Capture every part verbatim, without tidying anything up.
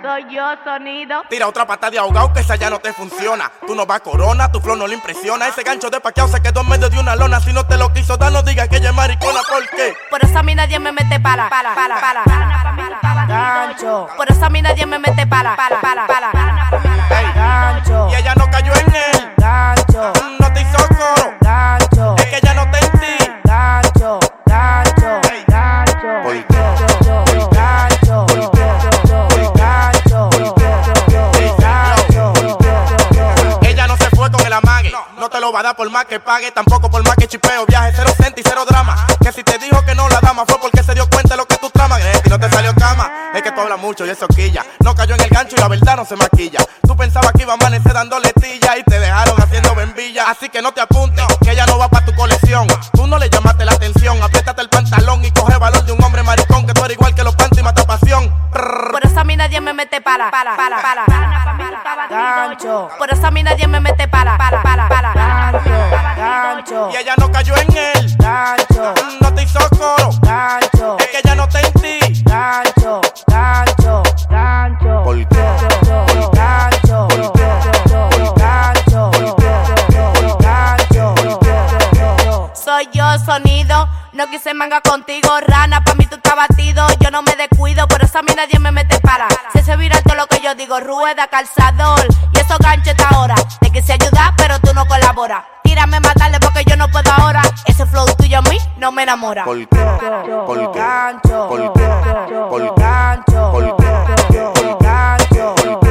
Soy yo, sonido. Tira otra pata de ahogado que esa ya no te funciona. Tú no vas corona, tu flow no le impresiona. Ese gancho de paqueado se quedó en medio de una lona. Si no te lo quiso dar, no digas que ella es maricona. ¿Por qué? Por eso a mí nadie me mete para, para, para, para. Gancho. Por eso a mí nadie me mete para, para, para, para. Hey. Gancho. Y ella no cayó en él. Gancho. No te hizo coro. Gancho. Es que ella no te en ti. Gancho. Gancho. Hey. Gancho. ¿Por qué? Gancho. Ella no se fue con el amague. No te lo va a dar por más que pague. Tampoco por más que chipeo. Viaje cero centi y cero drama. Que si te dijo que no la dama fue porque se dio cuenta de lo que tú tramas. Y no te salió cama. Es que tú hablas mucho y eso quilla. No cayó en el gancho y la verdad no se maquilla. Tú pensabas que iba a amanecer dando letilla y te dejaron haciendo bembilla. Así que no te apuntes, que ella no va para tu colección. Tú no le llamaste la atención. Apriétate el pantalón y coge valor de un hombre maricón. Que tú eres igual que los panty y mata pasión. Por eso a mí nadie me mete para, para, para, para. Gancho. Por eso a mí nadie me mete para, para, para, para. Gancho. Y ella no cayó en él. Gancho. No te hizo coro. Gancho. Es que ella no te en ti. Gancho. Gancho. Gancho. ¿Por qué? Gancho. Gancho. Soy yo, sonido. No quise manga contigo, rana. Pa' mí tú estás batido. Yo no me descuido. Por eso a mí nadie me mete para. Se se viral todo lo que yo digo. Rueda, calzador. Y eso gancho esta hora. Te quise ayudar, pero tú no colaboras. Tírame más tarde porque yo no puedo ahora. Ese flow tuyo a mí no me enamora. ¿Por qué? ¿Por qué? Gancho. ¿Por qué? ¿Por qué? Gancho. ¿Por qué? Gancho.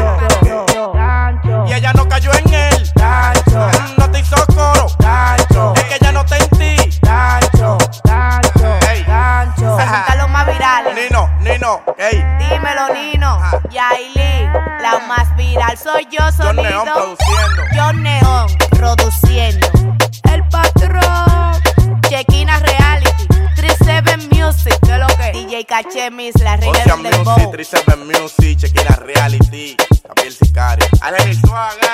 Y ella no cayó en él. Gancho. No te hizo coro. Gancho. Es que ella no te en ti. Gancho. Gancho. Hey. Gancho. Se juntan los más virales. Nino, Nino, ey. Dímelo, Nino. Yailin. La más viral soy yo, John sonido. Neon produciendo. John Neon produciendo. El patrón. Chequina Reality. treinta y siete Music. ¿Qué es lo que? D J Cachemis, la reina Ocean del Music, dembow. treinta y siete Music, Chequina Reality. Gabriel Sicario. Alex Suárez.